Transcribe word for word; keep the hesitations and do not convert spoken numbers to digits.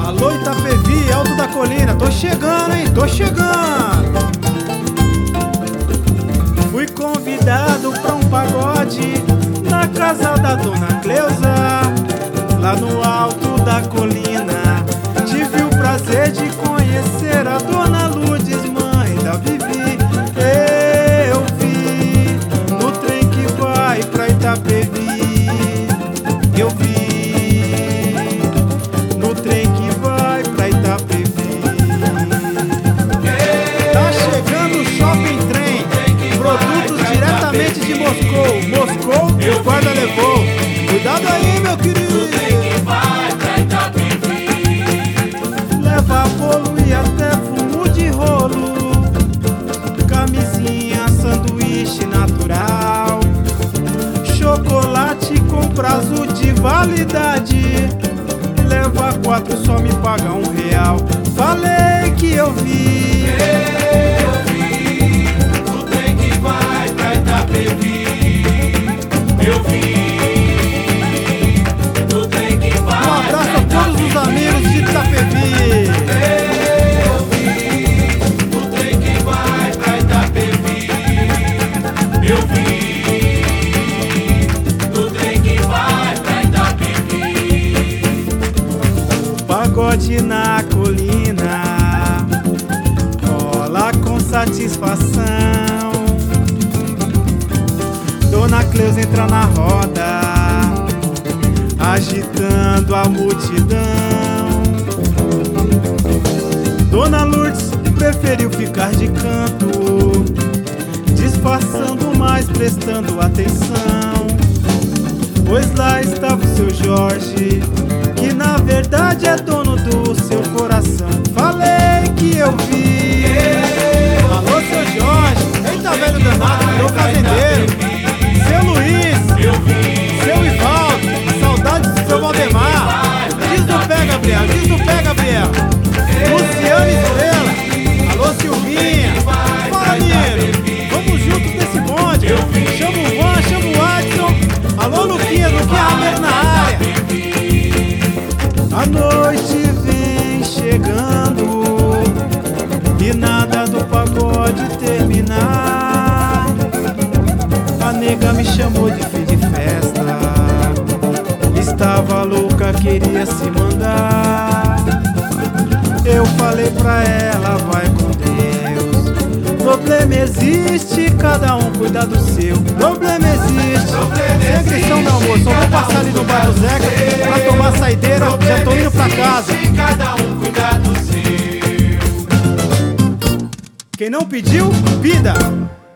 Alô Itapevi, Alto da Colina, tô chegando, hein, tô chegando. Fui convidado pra um pagode na casa da Dona Cleusa, lá no alto da colina. Tive o prazer de conhecer a Dona Lourdes, mãe da Vivi. Eu vi no trem que vai pra Itapevi. Eu vi no trem que vai pra Itapevi. Tá chegando o Shopping Trem, produtos diretamente de Moscou. Moscou, o guarda levou. Cuidado aí, meu querido. Leva bolo e até fumo de rolo, camisinha, sanduíche natural, chocolate com prazo de validade. Leva quatro, só me paga um real. Falei que eu vi. Eu vi o trem que vai pra Itapevi. Eu vi o trem que vai. Um abraço a todos os amigos de Itapevi. Eu vi o trem que vai pra Itapevi. Eu vi o trem que vai pra Itapevi. Pagode na colina, rola com satisfação. Dona Cleusa entra na roda, agitando a multidão. Dona Lourdes preferiu ficar de canto, disfarçando, mas prestando atenção. Pois lá estava o seu Jorge, que na verdade é dono do seu coração. Falei que eu vi. Alô, seu Jorge, eita velho danado, virou fazendeiro. Seu Luiz, seu Ivaldo, saudades do seu Valdemar. Diz no pé, Gabriel, diz no pé, Gabriel. Luciano Estrela, alô, Silvinha. Fala, menino, vamos juntos nesse bonde. Chama o Van, chama o Adson. Alô, Luquinha, Luquinha Rameiro na área. A noite vem chegando e nada do pagode terminar. A nega me chamou de fim de festa, estava louca, queria se mandar. Eu falei pra ela, vai com Deus. Problema existe, cada um cuida do seu. Problema existe. Sem agressão, meu amor, só vou passar ali no bairro Zeca pra tomar saideira, já tô indo pra casa. Cada um cuida do seu. Quem não pediu, pida.